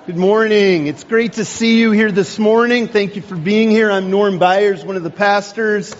Good morning. It's great to see you here this morning. Thank you for being here. I'm Norm Byers, one of the pastors.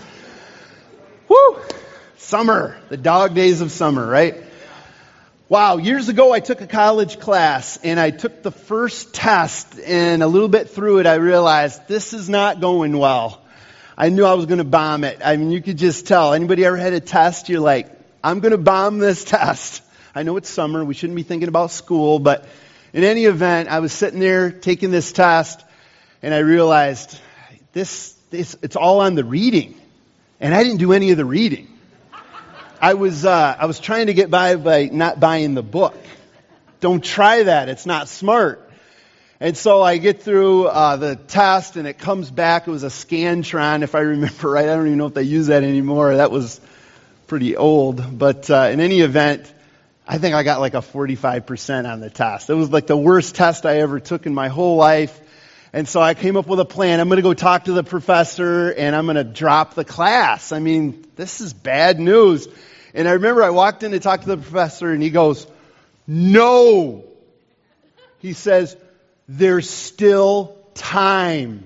Woo! Summer, the dog days of summer, right? Wow, years ago I took a college class and I took the first test, and a little bit through it I realized this is not going well. I knew I was going to bomb it. I mean, you could just tell. Anybody ever had a test? You're like, I'm going to bomb this test. I know it's summer. We shouldn't be thinking about school, but in any event, I was sitting there taking this test, and I realized it's all on the reading, and I didn't do any of the reading. I was trying to get by not buying the book. Don't try that; it's not smart. And so I get through the test, and it comes back. It was a Scantron, if I remember right. I don't even know if they use that anymore. That was pretty old, but in any event, I think I got like a 45% on the test. It was like the worst test I ever took in my whole life. And so I came up with a plan. I'm going to go talk to the professor and I'm going to drop the class. I mean, this is bad news. And I remember I walked in to talk to the professor and he goes, "No." He says, "There's still time.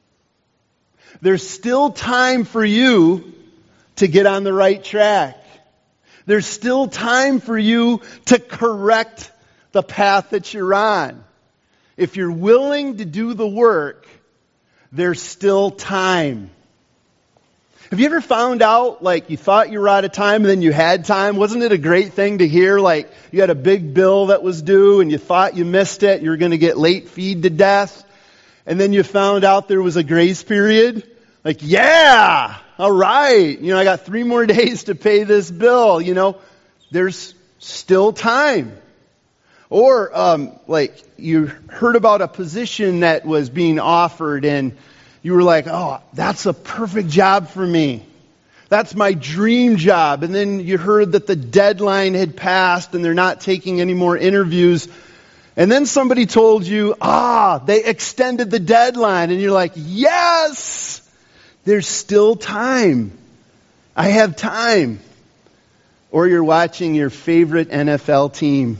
There's still time for you to get on the right track. There's still time for you to correct the path that you're on. If you're willing to do the work, there's still time." Have you ever found out, like, you thought you were out of time and then you had time? Wasn't it a great thing to hear? Like, you had a big bill that was due and you thought you missed it. You were going to get late feed to death. And then you found out there was a grace period. Like, yeah, all right. I got 3 more days to pay this bill. There's still time. Or, like, you heard about a position that was being offered and you were like, "Oh, that's a perfect job for me. That's my dream job." And then you heard that the deadline had passed and they're not taking any more interviews. And then somebody told you, they extended the deadline. And you're like, yes! There's still time. I have time. Or you're watching your favorite NFL team.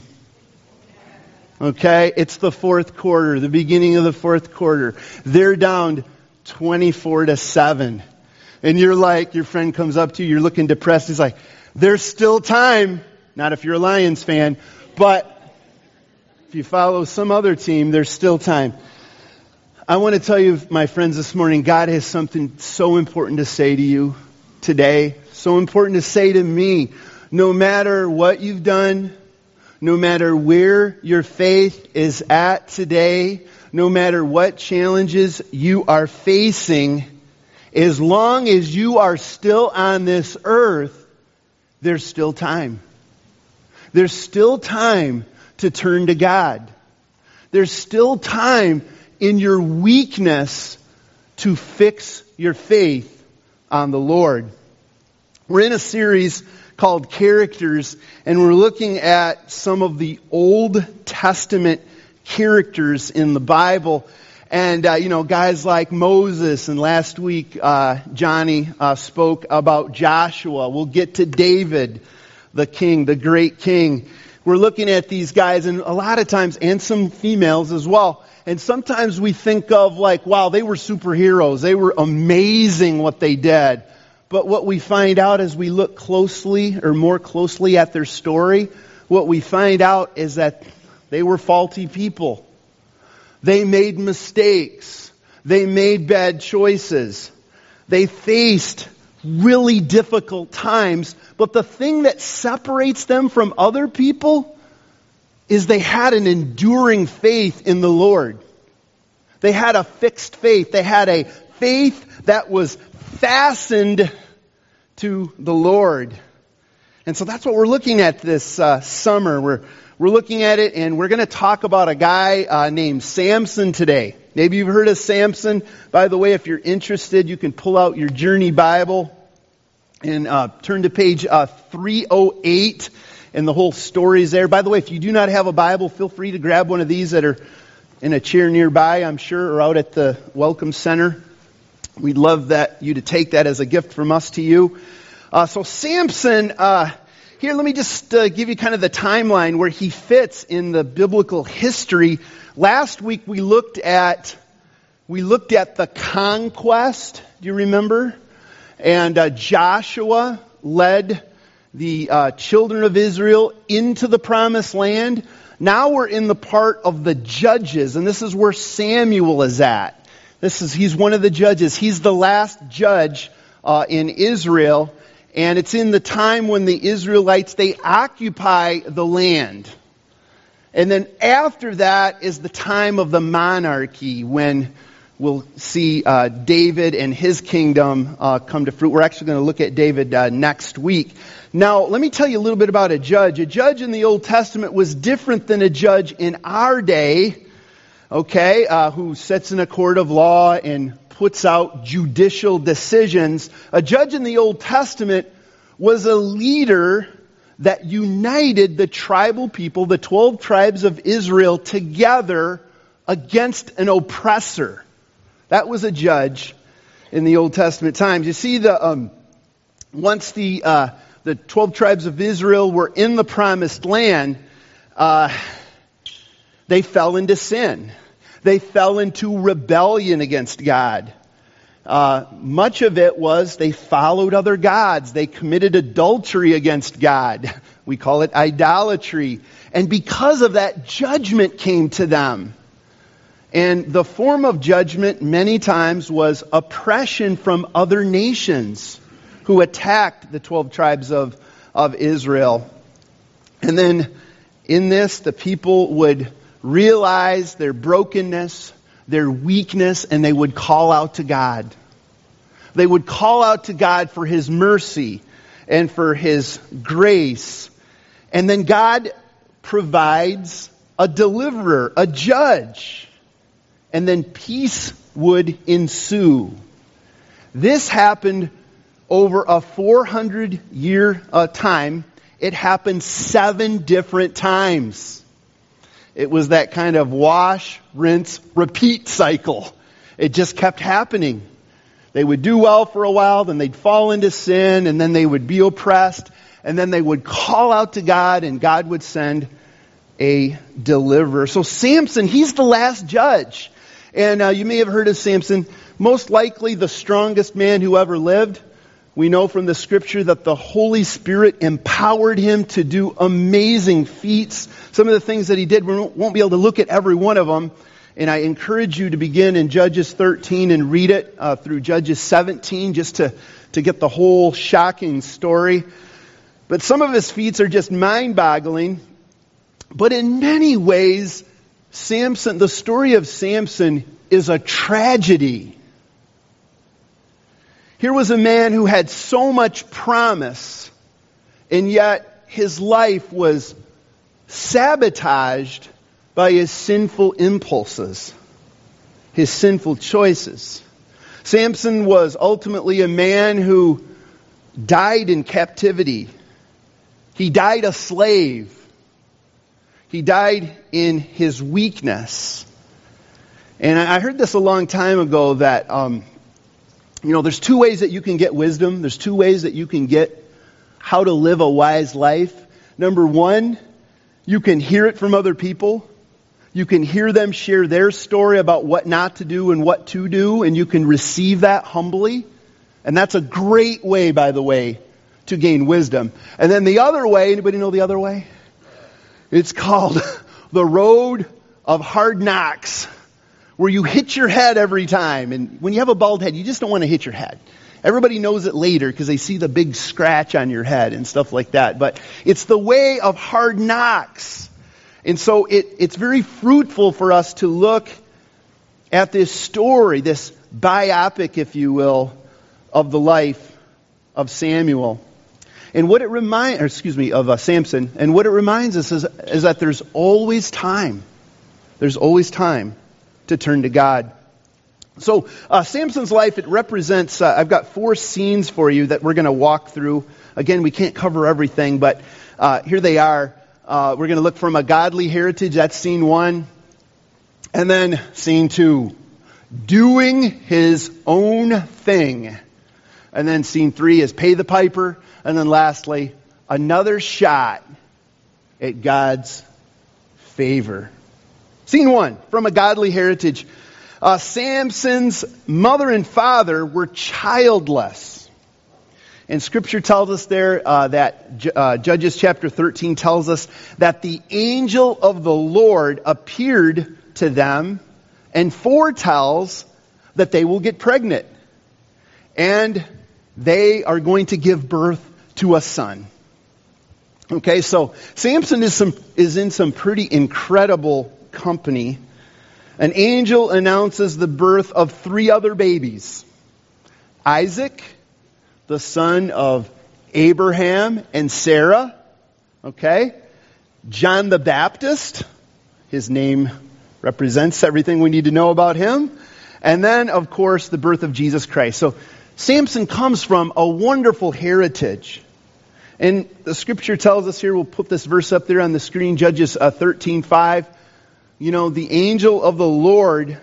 Okay? It's the fourth quarter, the beginning of the fourth quarter. They're down 24-7. And you're like, your friend comes up to you, you're looking depressed. He's like, "There's still time." Not if you're a Lions fan, but if you follow some other team, there's still time. I want to tell you, my friends, this morning, God has something so important to say to you today, so important to say to me. No matter what you've done, no matter where your faith is at today, no matter what challenges you are facing, as long as you are still on this earth, there's still time. There's still time to turn to God. There's still time in your weakness to fix your faith on the Lord. We're in a series called Characters, and we're looking at some of the Old Testament characters in the Bible. And, guys like Moses, and last week Johnny spoke about Joshua. We'll get to David, the king, the great king. We're looking at these guys, and a lot of times, and some females as well, and sometimes we think of like, wow, they were superheroes. They were amazing what they did. But what we find out as we look closely or more closely at their story, what we find out is that they were faulty people. They made mistakes. They made bad choices. They faced really difficult times. But the thing that separates them from other people is they had an enduring faith in the Lord. They had a fixed faith. They had a faith that was fastened to the Lord. And so that's what we're looking at this summer. We're looking at it, and we're going to talk about a guy named Samson today. Maybe you've heard of Samson. By the way, if you're interested, you can pull out your Journey Bible and turn to page 308, and the whole story's there. By the way, if you do not have a Bible, feel free to grab one of these that are in a chair nearby, I'm sure, or out at the Welcome Center. We'd love you to take that as a gift from us to you. So Samson, here, let me just give you kind of the timeline where he fits in the biblical history Last week we looked at the conquest. Do you remember? And Joshua led the children of Israel into the promised land. Now we're in the part of the judges, and this is where Samuel is at. He's one of the judges. He's the last judge in Israel, and it's in the time when the Israelites, they occupy the land. And then after that is the time of the monarchy, when we'll see David and his kingdom come to fruit. We're actually going to look at David next week. Now, let me tell you a little bit about a judge. A judge in the Old Testament was different than a judge in our day, who sits in a court of law and puts out judicial decisions. A judge in the Old Testament was a leader that united the tribal people, the 12 tribes of Israel, together against an oppressor. That was a judge in the Old Testament times. You see, once the 12 tribes of Israel were in the promised land, they fell into sin. They fell into rebellion against God. Much of it was they followed other gods. They committed adultery against God. We call it idolatry. And because of that, judgment came to them. And the form of judgment many times was oppression from other nations who attacked the 12 tribes of Israel. And then in this, the people would realize their brokenness, their weakness, and they would call out to God. They would call out to God for His mercy and for His grace. And then God provides a deliverer, a judge. And then peace would ensue. This happened over a 400-year time. It happened 7 different times. It was that kind of wash, rinse, repeat cycle. It just kept happening. They would do well for a while, then they'd fall into sin, and then they would be oppressed, and then they would call out to God, and God would send a deliverer. So Samson, he's the last judge. And you may have heard of Samson, most likely the strongest man who ever lived. We know from the Scripture that the Holy Spirit empowered him to do amazing feats. Some of the things that he did, we won't be able to look at every one of them. And I encourage you to begin in Judges 13 and read it through Judges 17 just to get the whole shocking story. But some of his feats are just mind-boggling. But in many ways, Samson, the story of Samson is a tragedy. Here was a man who had so much promise, and yet his life was sabotaged by his sinful impulses, his sinful choices. Samson was ultimately a man who died in captivity. He died a slave. He died in his weakness. And I heard this a long time ago that, there's 2 ways that you can get wisdom. There's 2 ways that you can get how to live a wise life. Number 1, you can hear it from other people. You can hear them share their story about what not to do and what to do, and you can receive that humbly. And that's a great way, by the way, to gain wisdom. And then the other way, anybody know the other way? It's called the road of hard knocks, where you hit your head every time. And when you have a bald head, you just don't want to hit your head. Everybody knows it later because they see the big scratch on your head and stuff like that. But it's the way of hard knocks. And so it's very fruitful for us to look at this story, this biopic, if you will, of the life of Samuel. And what it of Samson. And what it reminds us is that there's always time. There's always time to turn to God. So Samson's life, it represents, I've got 4 scenes for you that we're going to walk through. Again, we can't cover everything, but here they are. We're going to look from a godly heritage. That's scene 1. And then scene 2, doing his own thing. And then scene 3 is pay the piper. And then lastly, another shot at God's favor. Scene one, from a godly heritage. Samson's mother and father were childless. And Scripture tells us there that Judges chapter 13 tells us that the angel of the Lord appeared to them and foretells that they will get pregnant. And they are going to give birth to a son. Okay, so Samson is in some pretty incredible company. An angel announces the birth of 3 other babies. Isaac, the son of Abraham and Sarah. Okay? John the Baptist. His name represents everything we need to know about him. And then, of course, the birth of Jesus Christ. So Samson comes from a wonderful heritage. And the Scripture tells us here, we'll put this verse up there on the screen, Judges 13:5. You know, the angel of the Lord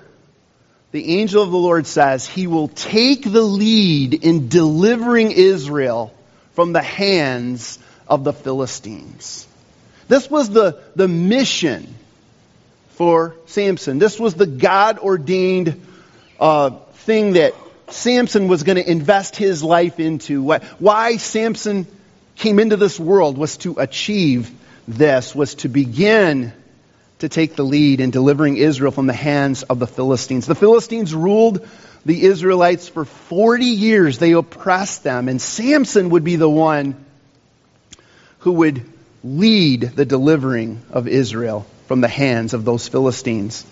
says he will take the lead in delivering Israel from the hands of the Philistines. This was the mission for Samson. This was the God-ordained thing that Samson was going to invest his life into. Why Samson came into this world was to achieve this, was to begin to take the lead in delivering Israel from the hands of the Philistines. The Philistines ruled the Israelites for 40 years. They oppressed them, and Samson would be the one who would lead the delivering of Israel from the hands of those Philistines.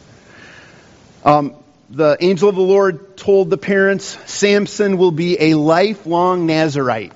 The angel of the Lord told the parents, Samson will be a lifelong Nazirite.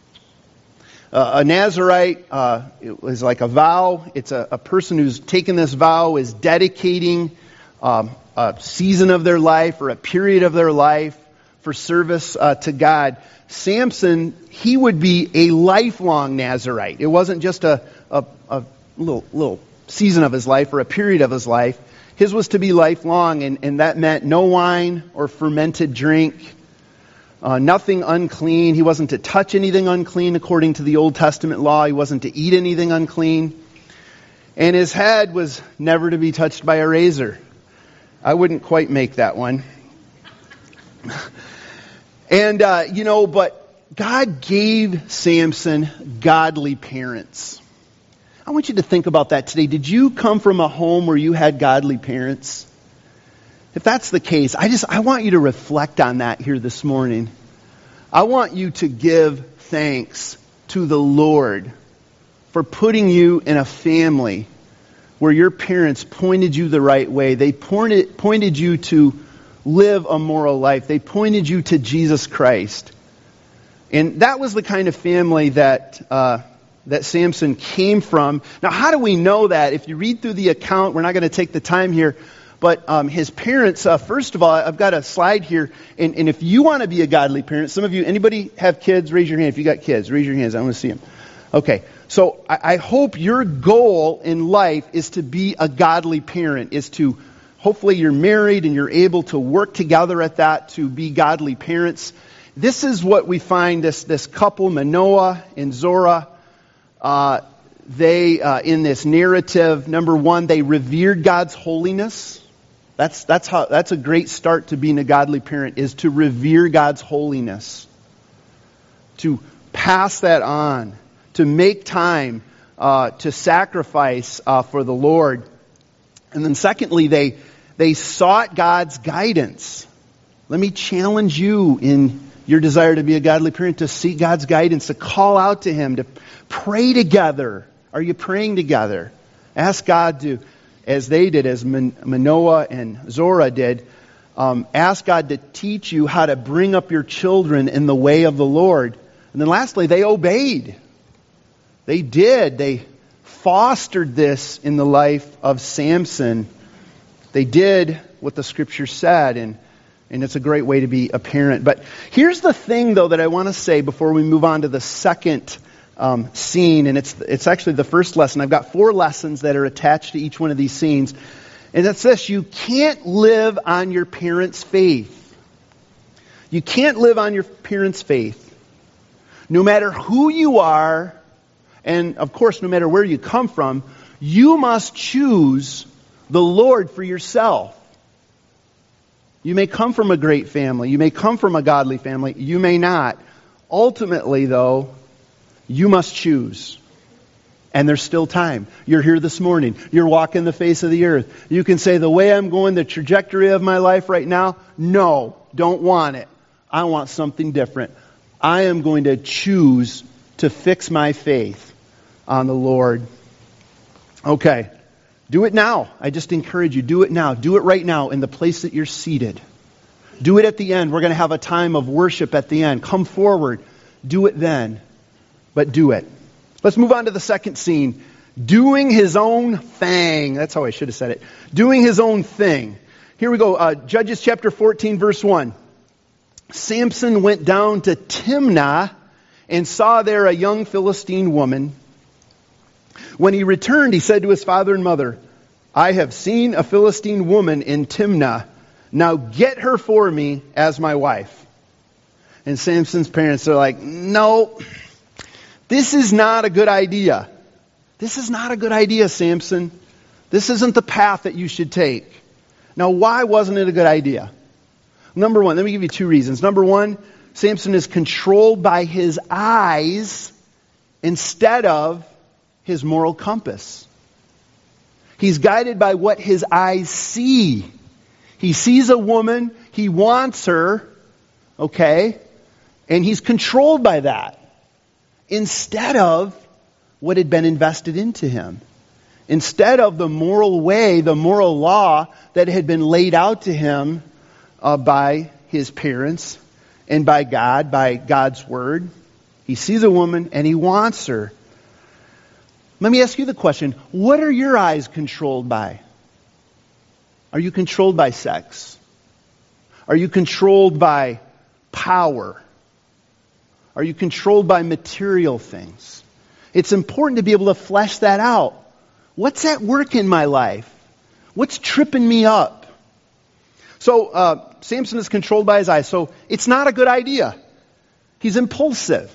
A Nazirite is like a vow. It's a person who's taken this vow, is dedicating a season of their life or a period of their life for service to God. Samson, he would be a lifelong Nazirite. It wasn't just a little season of his life or a period of his life. His was to be lifelong, and that meant no wine or fermented drink. Nothing unclean. He wasn't to touch anything unclean according to the Old Testament law. He wasn't to eat anything unclean. And his head was never to be touched by a razor. I wouldn't quite make that one. And, but God gave Samson godly parents. I want you to think about that today. Did you come from a home where you had godly parents? If that's the case, I want you to reflect on that here this morning. I want you to give thanks to the Lord for putting you in a family where your parents pointed you the right way. They pointed you to live a moral life. They pointed you to Jesus Christ. And that was the kind of family that Samson came from. Now, how do we know that? If you read through the account, we're not going to take the time here, but his parents, first of all, I've got a slide here, and if you want to be a godly parent, some of you, anybody have kids? Raise your hand. If you got kids, raise your hands. I want to see them. Okay, so I hope your goal in life is to be a godly parent, is to, hopefully you're married and you're able to work together at that to be godly parents. This is what we find, this couple, Manoah and Zorah, they, in this narrative, number one, they revered God's holiness. That's a great start to being a godly parent, is to revere God's holiness. To pass that on. To make time to sacrifice for the Lord. And then secondly, they sought God's guidance. Let me challenge you in your desire to be a godly parent, to seek God's guidance, to call out to Him, to pray together. Are you praying together? Ask God to, as they did, as Manoah and Zorah did, ask God to teach you how to bring up your children in the way of the Lord. And then lastly, they obeyed. They did. They fostered this in the life of Samson. They did what the Scripture said, and it's a great way to be a parent. But here's the thing, though, that I want to say before we move on to the second scene, and it's actually the first lesson. I've got 4 lessons that are attached to each one of these scenes. And it's this: you can't live on your parents' faith. You can't live on your parents' faith. No matter who you are, and of course no matter where you come from, you must choose the Lord for yourself. You may come from a great family. You may come from a godly family. You may not. Ultimately, though, you must choose. And there's still time. You're here this morning. You're walking the face of the earth. You can say, the way I'm going, the trajectory of my life right now, no, don't want it. I want something different. I am going to choose to fix my faith on the Lord. Okay. Do it now. I just encourage you, do it now. Do it right now in the place that you're seated. Do it at the end. We're going to have a time of worship at the end. Come forward. Do it then. But do it. Let's move on to the second scene. Doing his own thing. That's how I should have said it. Doing his own thing. Here we go. Judges chapter 14, verse 1. Samson went down to Timnah and saw there a young Philistine woman. When he returned, he said to his father and mother, I have seen a Philistine woman in Timnah. Now get her for me as my wife. And Samson's parents are like, no, this is not a good idea. This is not a good idea, Samson. This isn't the path that you should take. Now, why wasn't it a good idea? Number one, let me give you two reasons. Number one, Samson is controlled by his eyes instead of his moral compass. He's guided by what his eyes see. He sees a woman, he wants her, okay, and he's controlled by that instead of what had been invested into him. Instead of the moral way, the moral law that had been laid out to him by his parents and by God's Word. He sees a woman and he wants her. Let me ask you the question, what are your eyes controlled by? Are you controlled by sex? Are you controlled by power? Are you controlled by material things? It's important to be able to flesh that out. What's at work in my life? What's tripping me up? So Samson is controlled by his eyes, so it's not a good idea. He's impulsive.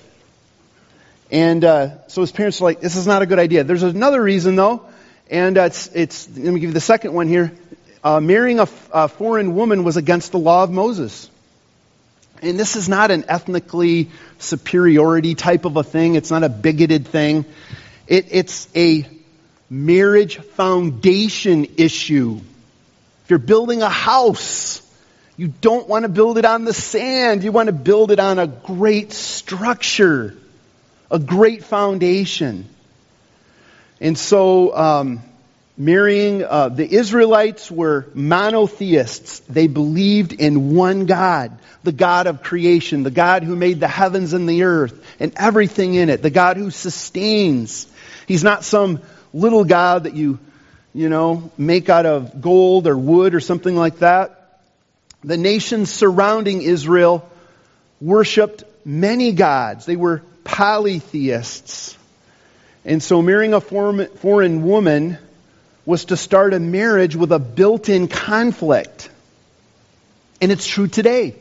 And so his parents are like, this is not a good idea. There's another reason, though, and it's let me give you the second one here. Marrying a foreign woman was against the law of Moses. And this is not an ethnically superiority type of a thing. It's not a bigoted thing. It's a marriage foundation issue. If you're building a house, you don't want to build it on the sand. You want to build it on a great structure, a great foundation. And so marrying, the Israelites were monotheists. They believed in one God, the God of creation, the God who made the heavens and the earth and everything in it, the God who sustains. He's not some little God that you make out of gold or wood or something like that. The nations surrounding Israel worshipped many gods. They were polytheists. And so marrying a foreign woman was to start a marriage with a built-in conflict. And it's true today.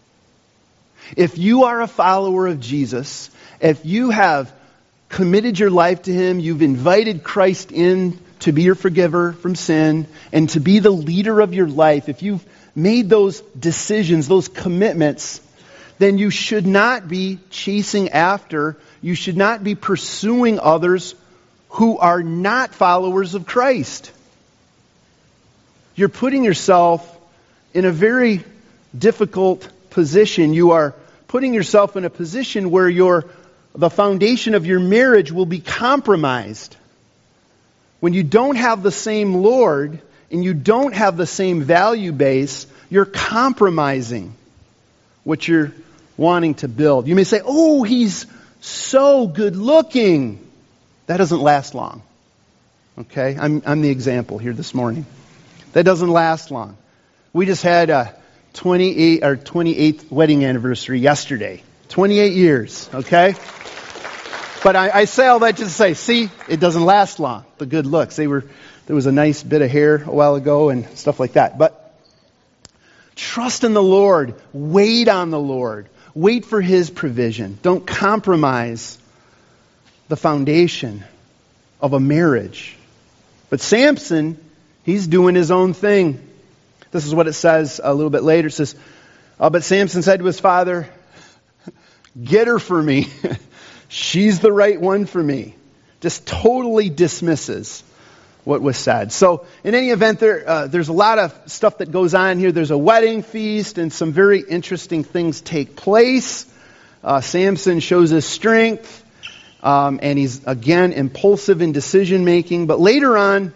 If you are a follower of Jesus, if you have committed your life to Him, you've invited Christ in to be your forgiver from sin and to be the leader of your life, if you've made those decisions, those commitments, then you should not be chasing after, you should not be pursuing others who are not followers of Christ. You're putting yourself in a very difficult position. You are putting yourself in a position where the foundation of your marriage will be compromised. When you don't have the same Lord and you don't have the same value base, you're compromising what you're wanting to build. You may say, oh, he's so good looking. That doesn't last long. Okay? I'm the example here this morning. That doesn't last long. We just had a 28th wedding anniversary yesterday. 28 years, okay? But I say all that just to say, see, it doesn't last long. The good looks. There was a nice bit of hair a while ago and stuff like that. But trust in the Lord. Wait on the Lord. Wait for His provision. Don't compromise the foundation of a marriage. But Samson, He's doing his own thing. This is what it says a little bit later. It says, but Samson said to his father, get her for me. She's the right one for me. Just totally dismisses what was said. So in any event, there's a lot of stuff that goes on here. There's a wedding feast and some very interesting things take place. Samson shows his strength, and he's, again, impulsive in decision making. But later on,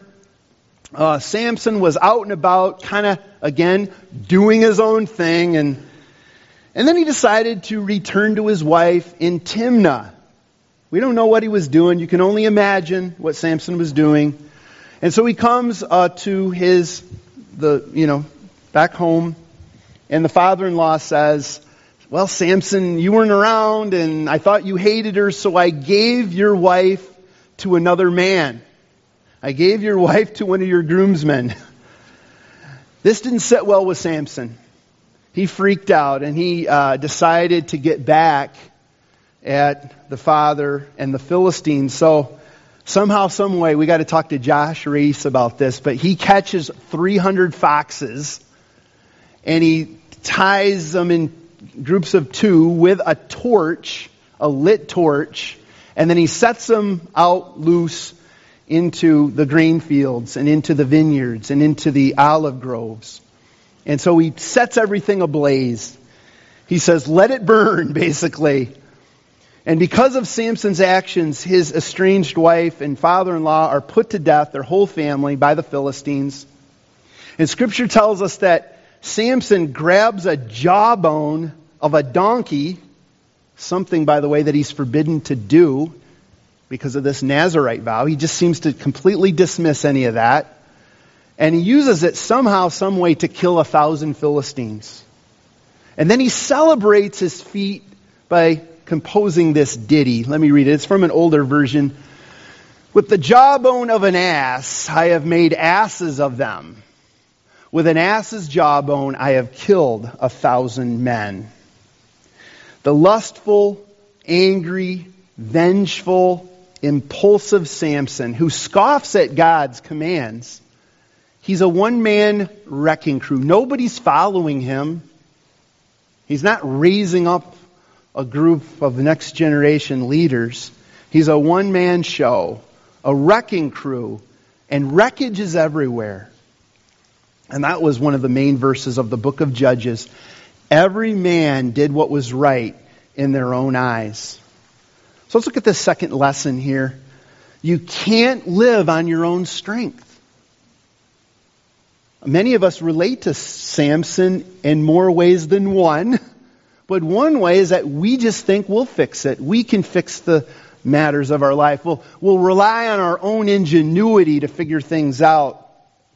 Samson was out and about, kind of, again, doing his own thing. And then he decided to return to his wife in Timnah. We don't know what he was doing. You can only imagine what Samson was doing. And so he comes to back home, and the father-in-law says, well, Samson, you weren't around, and I thought you hated her, so I gave your wife to another man. I gave your wife to one of your groomsmen. This didn't sit well with Samson. He freaked out, and he decided to get back at the father and the Philistines. So somehow, some way, we got to talk to Josh Reese about this, but he catches 300 foxes and he ties them in groups of 2 with a torch, a lit torch, and then he sets them out loose into the grain fields and into the vineyards and into the olive groves. And so he sets everything ablaze. He says, let it burn, basically. And because of Samson's actions, his estranged wife and father-in-law are put to death, their whole family, by the Philistines. And Scripture tells us that Samson grabs a jawbone of a donkey, something, by the way, that he's forbidden to do because of this Nazirite vow. He just seems to completely dismiss any of that. And he uses it somehow, some way to kill 1,000 Philistines. And then he celebrates his feat by composing this ditty. Let me read it. It's from an older version. With the jawbone of an ass, I have made asses of them. With an ass's jawbone, I have killed 1,000 men. The lustful, angry, vengeful, impulsive Samson, who scoffs at God's commands, he's a one-man wrecking crew. Nobody's following him. He's not raising up a group of next generation leaders. He's a one-man show, a wrecking crew, and wreckage is everywhere. And that was one of the main verses of the book of Judges. Every man did what was right in their own eyes. So let's look at the second lesson here. You can't live on your own strength. Many of us relate to Samson in more ways than one. But one way is that we just think we'll fix it. We can fix the matters of our life. We'll rely on our own ingenuity to figure things out.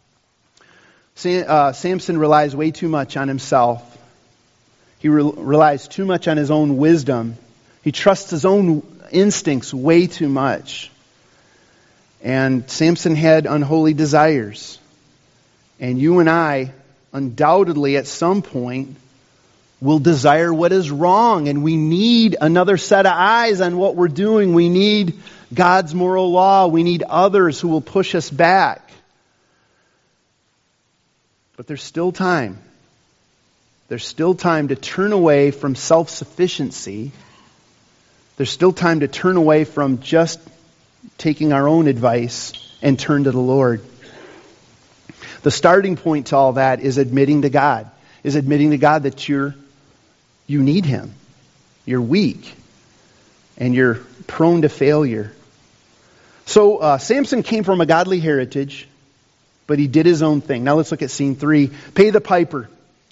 Samson relies way too much on himself. He relies too much on his own wisdom. He trusts his own instincts way too much. And Samson had unholy desires. And you and I, undoubtedly at some point, will desire what is wrong, and we need another set of eyes on what we're doing. We need God's moral law. We need others who will push us back. But there's still time. There's still time to turn away from self-sufficiency. There's still time to turn away from just taking our own advice and turn to the Lord. The starting point to all that is admitting to God. Is admitting to God that you need Him. You're weak. And you're prone to failure. So Samson came from a godly heritage, but he did his own thing. Now let's look at scene 3. Pay the piper.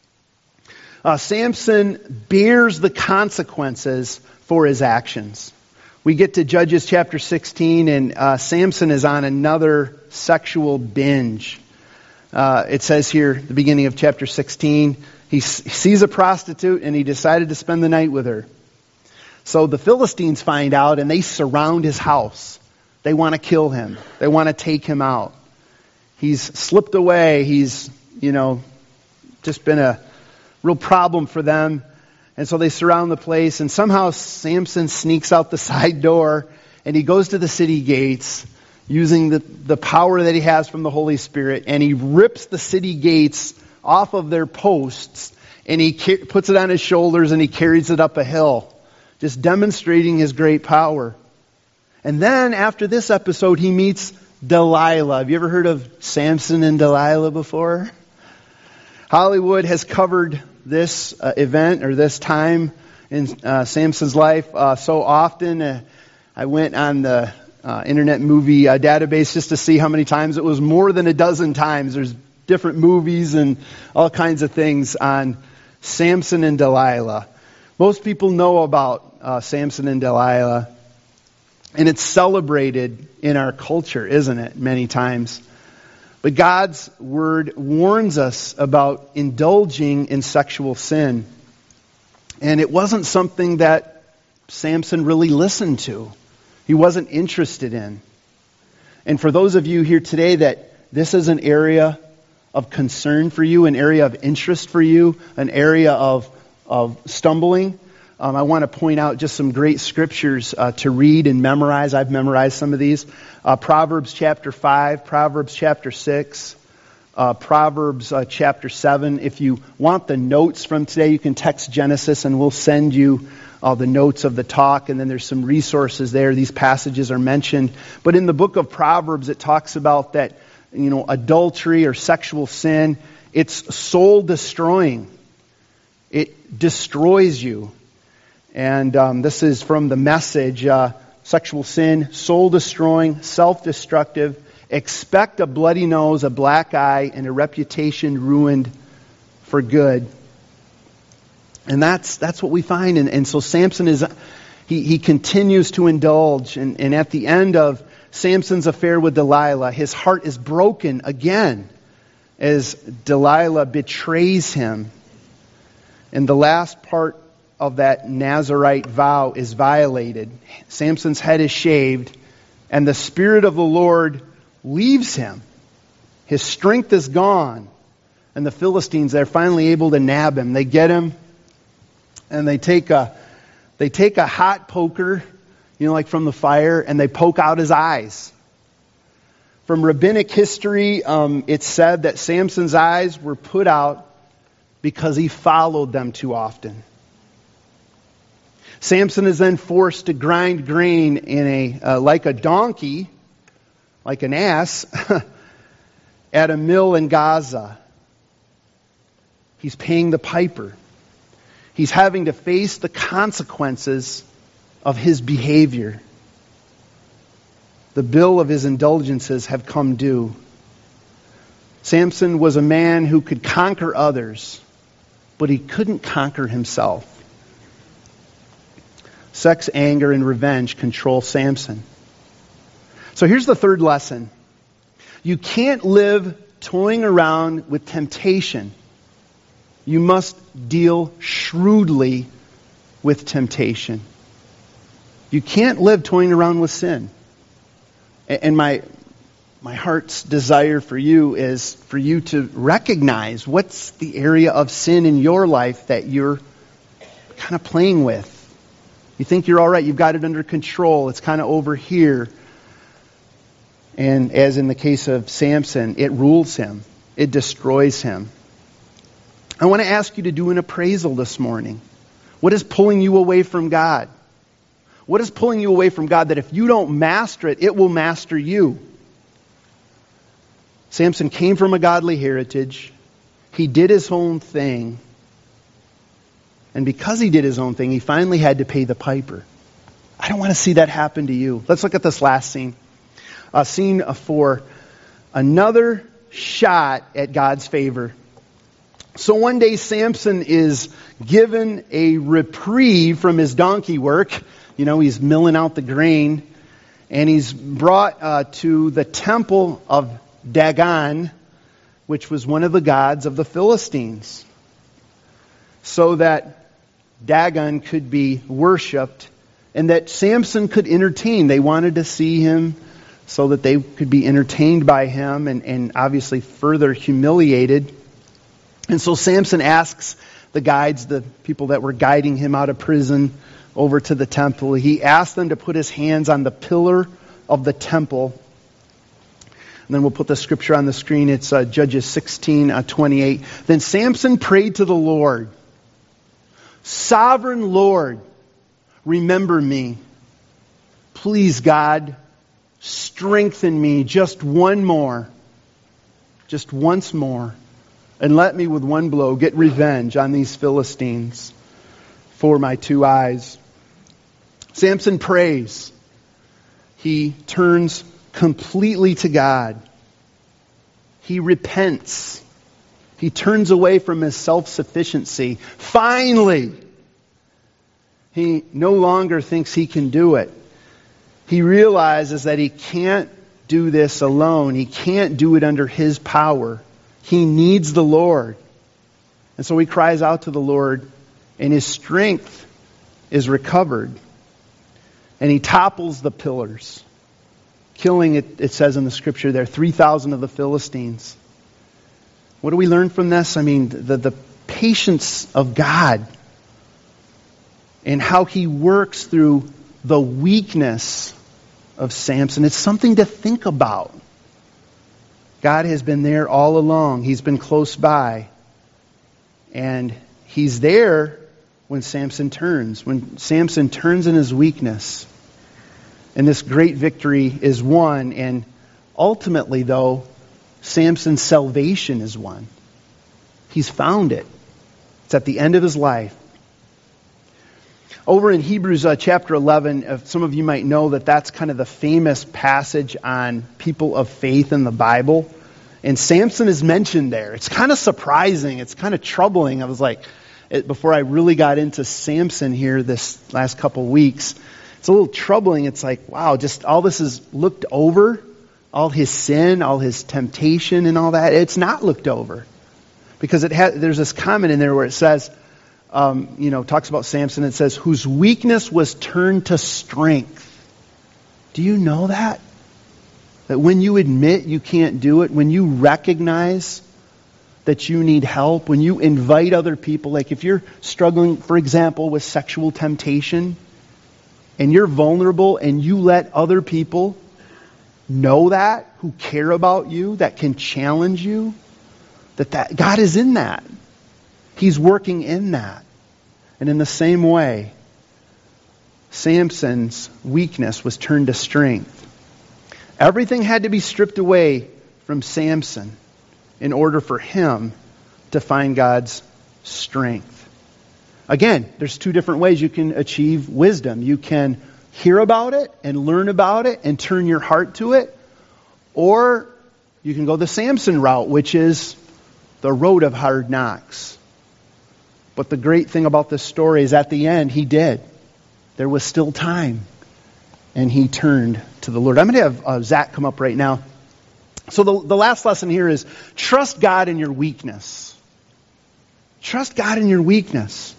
Samson bears the consequences for his actions. We get to Judges chapter 16, and Samson is on another sexual binge. It says here, at the beginning of chapter 16, he sees a prostitute and he decided to spend the night with her. So the Philistines find out and they surround his house. They want to kill him. They want to take him out. He's slipped away. He's, just been a real problem for them. And so they surround the place, and somehow Samson sneaks out the side door and he goes to the city gates using the power that he has from the Holy Spirit, and he rips the city gates off of their posts, and he puts it on his shoulders and he carries it up a hill, just demonstrating his great power. And then after this episode, he meets Delilah. Have you ever heard of Samson and Delilah before? Hollywood has covered this event or this time in Samson's life so often. I went on the Internet Movie database just to see how many times. It was more than a dozen times. There's different movies and all kinds of things on Samson and Delilah. Most people know about Samson and Delilah, and it's celebrated in our culture, isn't it, many times? But God's Word warns us about indulging in sexual sin. And it wasn't something that Samson really listened to. He wasn't interested in. And for those of you here today that this is an area of concern for you, an area of interest for you, an area of stumbling, I want to point out just some great scriptures to read and memorize. I've memorized some of these. Proverbs chapter 5, Proverbs chapter 6, Proverbs chapter 7. If you want the notes from today, you can text Genesis and we'll send you the notes of the talk. And then there's some resources there. These passages are mentioned. But in the book of Proverbs, it talks about that, adultery or sexual sin, it's soul destroying. It destroys you. And this is from the Message. Sexual sin, soul-destroying, self-destructive. Expect a bloody nose, a black eye, and a reputation ruined for good. And that's what we find. And so Samson he continues to indulge. And at the end of Samson's affair with Delilah, his heart is broken again as Delilah betrays him. And the last part of that Nazirite vow is violated. Samson's head is shaved, and the Spirit of the Lord leaves him. His strength is gone. And the Philistines, they're finally able to nab him. They get him, and they take a hot poker, like from the fire, and they poke out his eyes. From rabbinic history, it's said that Samson's eyes were put out because he followed them too often. Samson is then forced to grind grain in like a donkey, like an ass, at a mill in Gaza. He's paying the piper. He's having to face the consequences of his behavior. The bill of his indulgences have come due. Samson was a man who could conquer others, but he couldn't conquer himself. Sex, anger, and revenge control Samson. So here's the third lesson. You can't live toying around with temptation. You must deal shrewdly with temptation. You can't live toying around with sin. And my heart's desire for you is for you to recognize what's the area of sin in your life that you're kind of playing with. You think you're all right, you've got it under control, it's kind of over here. And as in the case of Samson, it rules him. It destroys him. I want to ask you to do an appraisal this morning. What is pulling you away from God? What is pulling you away from God that if you don't master it, it will master you? Samson came from a godly heritage. He did his own thing. And because he did his own thing, he finally had to pay the piper. I don't want to see that happen to you. Let's look at this last scene. Scene 4. Another shot at God's favor. So one day Samson is given a reprieve from his donkey work. He's milling out the grain. And he's brought to the temple of Dagon, which was one of the gods of the Philistines, so that Dagon could be worshipped and that Samson could entertain. They wanted to see him so that they could be entertained by him and obviously further humiliated. And so Samson asks the guides, the people that were guiding him out of prison over to the temple, he asked them to put his hands on the pillar of the temple And then we'll put the scripture on the screen. It's Judges 16:28. Then Samson prayed to the Lord, "Sovereign Lord, remember me. Please, God, strengthen me just one more, just once more, and let me with one blow get revenge on these Philistines for my 2 eyes." Samson prays. He turns completely to God. He repents. He turns away from his self-sufficiency. Finally, he no longer thinks he can do it. He realizes that he can't do this alone. He can't do it under his power. He needs the Lord. And so he cries out to the Lord, and his strength is recovered. And he topples the pillars, killing, it says in the scripture there, 3,000 of the Philistines. What do we learn from this? I mean, the patience of God and how he works through the weakness of Samson. It's something to think about. God has been there all along. He's been close by. And he's there when Samson turns. When Samson turns in his weakness. And this great victory is won. And ultimately, though, Samson's salvation is won. He's found it. It's at the end of his life. Over in Hebrews chapter 11, some of you might know that that's kind of the famous passage on people of faith in the Bible. And Samson is mentioned there. It's kind of surprising. It's kind of troubling. I was like, before I really got into Samson here this last couple weeks, it's a little troubling. It's like, wow, just all this is looked over. All his sin, all his temptation and all that. It's not looked over. Because there's this comment in there where it says, talks about Samson. It says, whose weakness was turned to strength. Do you know that? That when you admit you can't do it, when you recognize that you need help, when you invite other people, like if you're struggling, for example, with sexual temptation, and you're vulnerable and you let other people know that, who care about you, that can challenge you, that God is in that. He's working in that. And in the same way, Samson's weakness was turned to strength. Everything had to be stripped away from Samson in order for him to find God's strength. Again, there's 2 different ways you can achieve wisdom. You can hear about it and learn about it and turn your heart to it. Or you can go the Samson route, which is the road of hard knocks. But the great thing about this story is at the end, he did. There was still time. And he turned to the Lord. I'm going to have Zach come up right now. So the last lesson here is trust God in your weakness. Trust God in your weakness.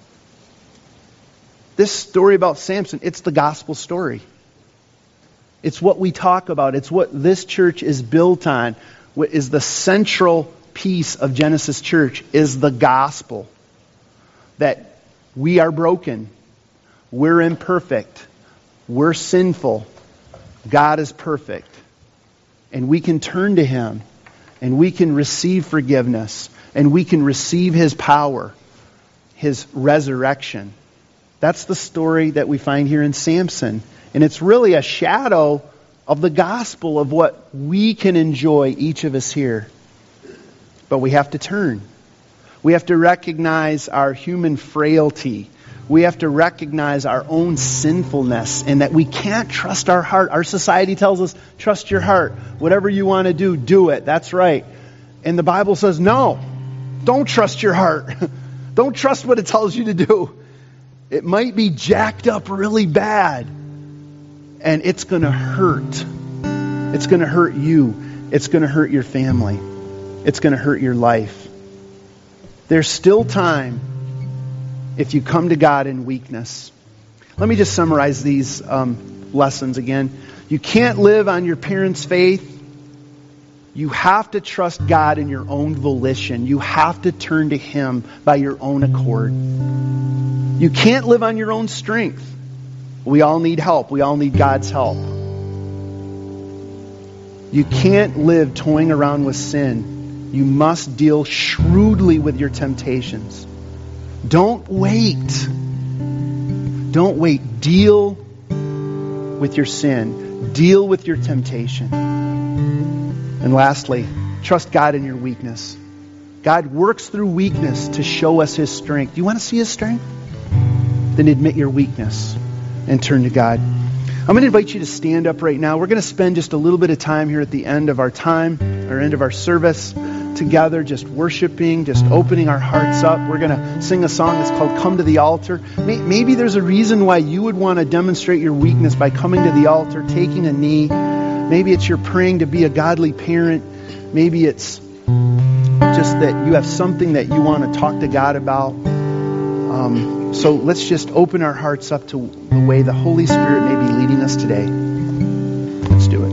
This story about Samson, it's the gospel story. It's what we talk about. It's what this church is built on. What is the central piece of Genesis Church is the gospel. That we are broken. We're imperfect. We're sinful. God is perfect. And we can turn to Him. And we can receive forgiveness. And we can receive His power. His resurrection. That's the story that we find here in Samson. And it's really a shadow of the gospel of what we can enjoy, each of us here. But we have to turn. We have to recognize our human frailty. We have to recognize our own sinfulness and that we can't trust our heart. Our society tells us, trust your heart. Whatever you want to do, do it. That's right. And the Bible says, no, don't trust your heart. Don't trust what it tells you to do. It might be jacked up really bad. And it's going to hurt. It's going to hurt you. It's going to hurt your family. It's going to hurt your life. There's still time if you come to God in weakness. Let me just summarize these lessons again. You can't live on your parents' faith. You have to trust God in your own volition. You have to turn to Him by your own accord. You can't live on your own strength. We all need help. We all need God's help. You can't live toying around with sin. You must deal shrewdly with your temptations. Don't wait. Don't wait. Deal with your sin. Deal with your temptation. And lastly, trust God in your weakness. God works through weakness to show us His strength. You want to see His strength? Then admit your weakness and turn to God. I'm going to invite you to stand up right now. We're going to spend just a little bit of time here at the end of our time, or end of our service, together, just worshiping, just opening our hearts up. We're going to sing a song that's called Come to the Altar. Maybe there's a reason why you would want to demonstrate your weakness by coming to the altar, taking a knee. Maybe it's you're praying to be a godly parent. Maybe it's just that you have something that you want to talk to God about. So let's just open our hearts up to the way the Holy Spirit may be leading us today. Let's do it.